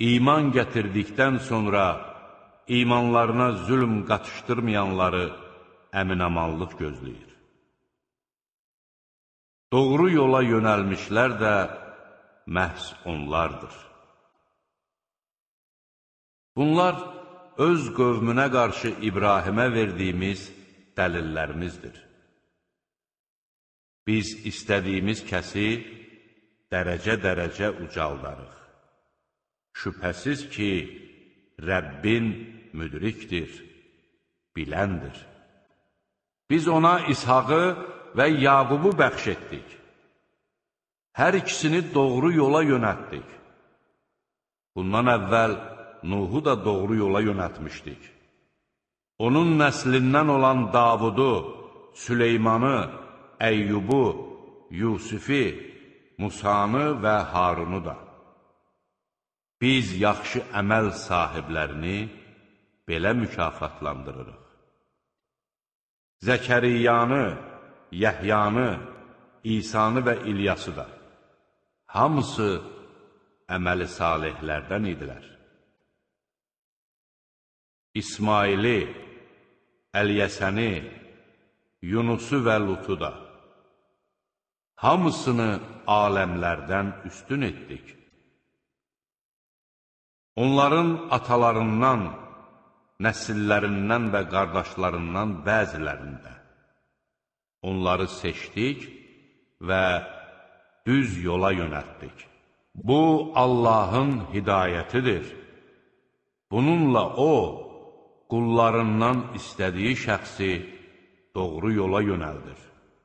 iman gətirdikdən sonra imanlarına zülm qatışdırmayanları əminamanlıq gözləyir. Doğru yola yönəlmişlər də məhz onlardır. Bunlar öz qövmünə qarşı İbrahimə verdiyimiz dəlillərimizdir. Biz istədiyimiz kəsi dərəcə-dərəcə ucaldarıq. Şübhəsiz ki, Rəbbin müdrikdir, biləndir. Biz ona İshaqı və Yaqubu bəxş etdik. Hər ikisini doğru yola yönətdik. Bundan əvvəl Nuhu da doğru yola yönətmişdik. Onun nəslindən olan Davudu, Süleymanı, Əyyubu, Yusifi, Musanı və Harunu da. Biz yaxşı əməl sahiblərini belə mükafatlandırırıq. Zəkəriyanı, Yəhyanı, İsanı və İlyası da. Hamısı əməli salihlərdən idilər. İsmaili, Əlyəsəni, Yunusu və Lutu da. Hamısını aləmlərdən üstün etdik. Onların atalarından, nəsillərindən və qardaşlarından bəzilərində onları seçdik və düz yola yönəltdik. Bu, Allahın hidayətidir. Bununla O, qullarından istədiyi şəxsi doğru yola yönəldir.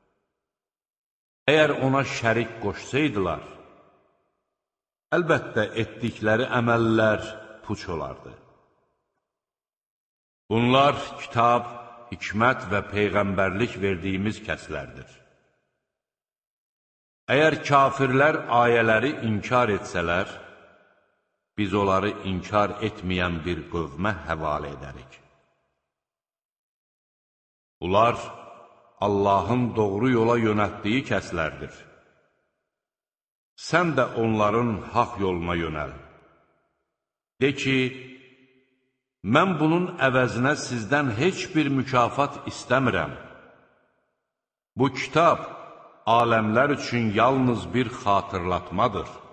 Əgər ona şərik qoşsaydılar, əlbəttə etdikləri əməllər puç olardı. Bunlar kitab, hikmət və peyğəmbərlik verdiyimiz kəslərdir. Əgər kafirlər ayələri inkar etsələr, biz onları inkar etməyən bir qövmə həvalə edərik. Bunlar Allahın doğru yola yönəltdiyi kəslərdir. Sən də onların haqq yoluna yönəl. De ki, mən bunun əvəzinə sizdən heç bir mükafat istəmirəm. Bu kitab aləmlər üçün yalnız bir xatırlatmadır.